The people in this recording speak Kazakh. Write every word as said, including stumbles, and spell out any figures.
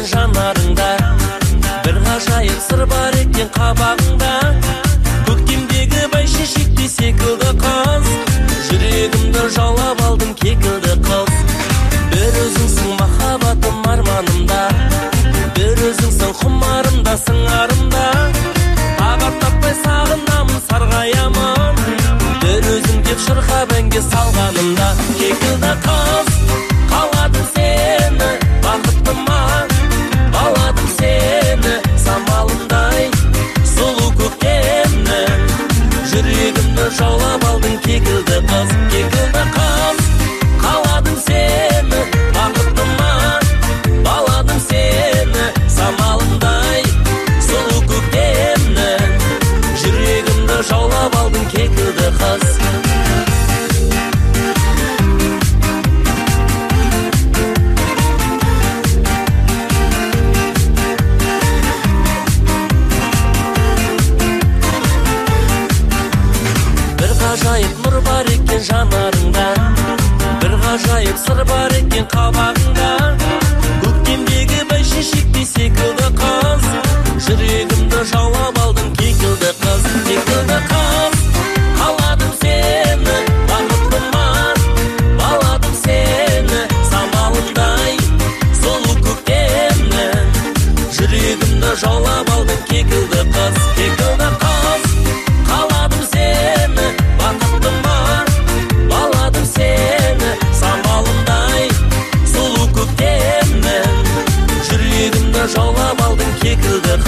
жанарыңда, бір ғажайып сыр бар екен қабағыңда. Көктемдегі бәйшешектей секілді қыз, жүрегімді жаулап алдың кекілді қыз. Бір өзіңсің махаббатым арманымда, бір өзіңсің құмарымда, сыңарымда. Тағат таппай сағынамын, сарғаямын, бір өзің деп шырқап әнге салғанымда. Кекілді қыз, қаладым сені бақыттыма, баладым сені самалындай сұлу көктемнің. Жүрегімді жаулап алдың кекілді қыз, кекілді қыз, қаладым сені бақыттыма, баладым сені самалындай сұлу көктемнің. Жүрегімді жаулап алдың кекілді қыз. Ғажайып нұр бар екен жанарыңда, бір ғажайып сыр бар екен қабағыңда. Көктемдегі бәйшешектей секілді қыз, жүрегімді жаулап алдың кекілді қыз, кекілді қыз, қаладым сені бақыттыма, баладым сені самалындай сұлу көктемнің. Жүрегімді жаулап алдың кекілді қыз, кекілді қыз, қаладым сені бақыттыма, баладым сені самалындай сұлу көктемнің. Жүрегімді жаулап алдың кекілді